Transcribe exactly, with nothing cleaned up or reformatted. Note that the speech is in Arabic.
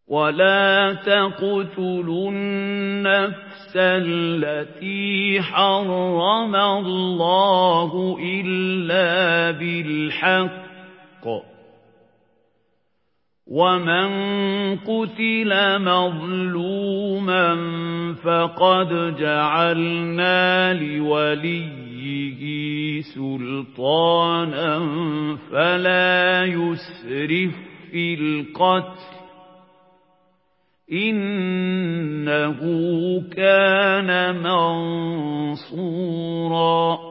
ولا تقتلوا النفس التي حرم الله إلا بالحق ومن قتل مظلوما فقد جعلنا لوليه سلطانا فلا يسرف في القتل إنه كان منصورا